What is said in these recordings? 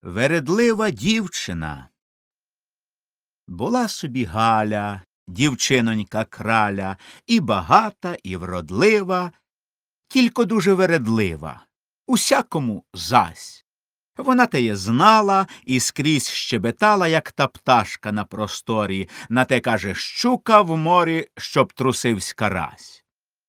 Вередлива дівчина. Була собі Галя, дівчинонька краля, і багата, і вродлива, тільки дуже вередлива, усякому зась. Вона теє знала і скрізь щебетала, як та пташка на просторі, на те, каже, щука в морі, щоб трусивсь карась.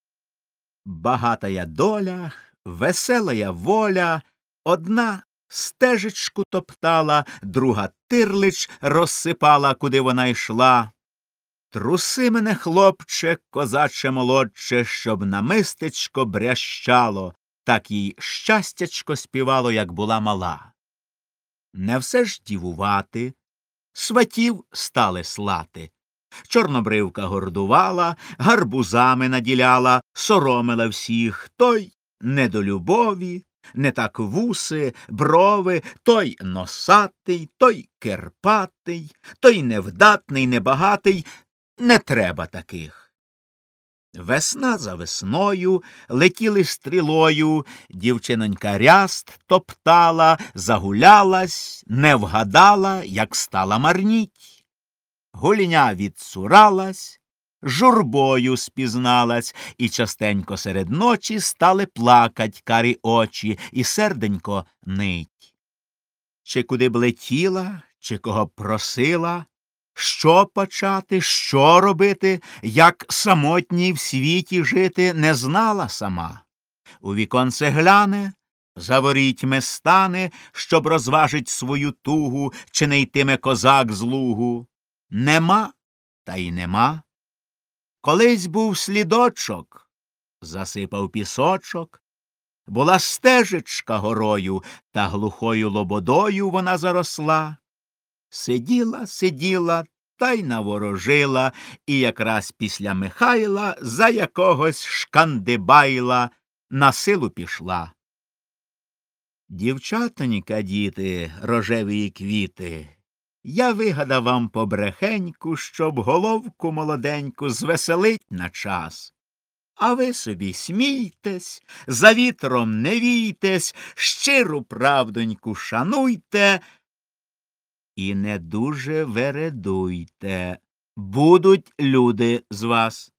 Багатая доля, веселая воля, одна стежечку топтала, друга тирлич розсипала, куди вона йшла. Труси мене, хлопче, козаче молодче, щоб намистечко брящало, так їй щастячко співало, як була мала. Не все ж дівувати, сватів стали слати. Чорнобривка гордувала, гарбузами наділяла, соромила всіх, той не до любові, не так вуси, брови, той носатий, той керпатий, той невдатний, небагатий, не треба таких. Весна за весною летіли стрілою, дівчинонька ряст топтала, загулялась, не вгадала, як стала марніть. Гуляня відцуралась, журбою спізналась, і частенько серед ночі стали плакать карі очі, і серденько нить. Чи куди б летіла, чи кого б просила, що почати, що робити, як самотній в світі жити, не знала сама. У віконце гляне, за ворітьми стане, щоб розважить свою тугу, чи не йтиме козак з лугу. Нема, та й нема. Колись був слідочок, засипав пісочок, була стежечка горою, та глухою лободою вона заросла. Сиділа, сиділа, та й наворожила, і якраз після Михайла за якогось шкандибайла на силу пішла. Дівчатонька, діти, рожеві квіти, я вигадав вам побрехеньку, щоб головку молоденьку звеселить на час. А ви собі смійтесь, за вітром не війтесь, щиру правдоньку шануйте і не дуже вередуйте. Будуть люди з вас.